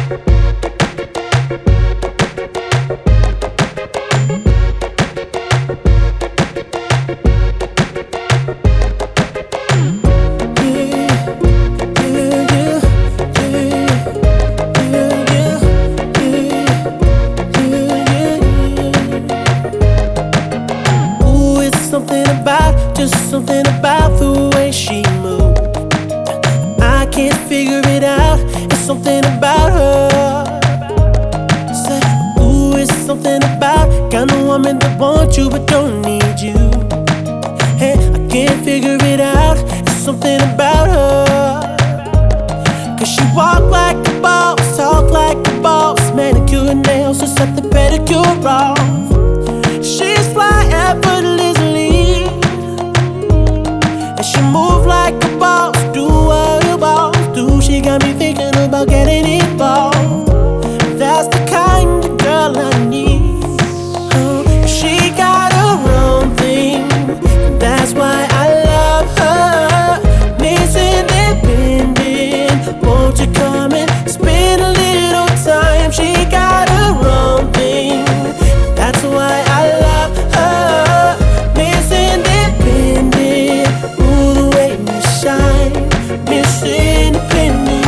Just something about the way she moves. I can't figure it out. It's something about her. Say, ooh, it's something about kind of woman that wants you but don't need you. Hey, I can't figure it out. It's something about her. Cause she walk like a boss, talk like a boss, manicure and nails, just set the pedicure off. She's fly effortlessly, and she move like a boss, do what a boss do. She got me thinking about getting involved. That's the kind of girl I need. She got her own thing, that's why I love her. Miss Independent, won't you come and spend a little time? She got her own thing, that's why I love her. Miss Independent, ooh, the way you shine. Miss Independent,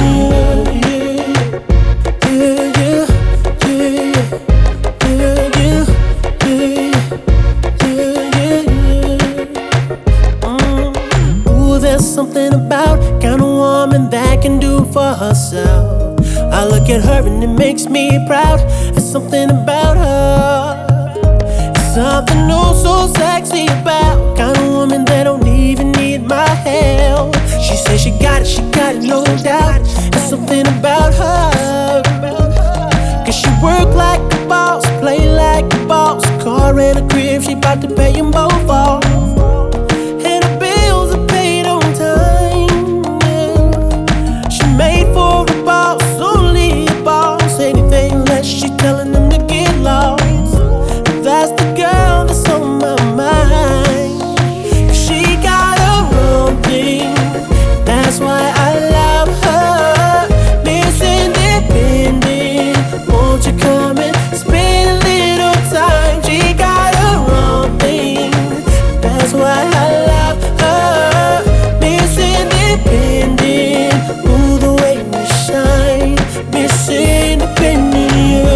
there's something about kind of woman that can do for herself. I look at her and it makes me proud. There's something about her. It's something new, so sexy about kind of woman that don't even need my help. She says she got it, no doubt. There's something about her. Cause she work like a boss, play like a boss. Car and a crib, she bout to pay them both off. And her bills are paid on time, yeah. She made for a boss, only a boss. Anything less, she telling them to get lost. That's the girl that's on my mind. She got her own thing, that's why I love her. Miss Independent, won't you come and spend a little time? She got her own thing, that's why I love her. Miss Independent, ooh, the way you shine. Miss Independent,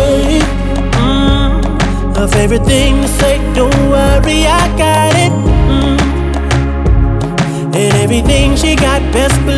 her favorite thing to say, don't worry, I got it. And everything she got, best believe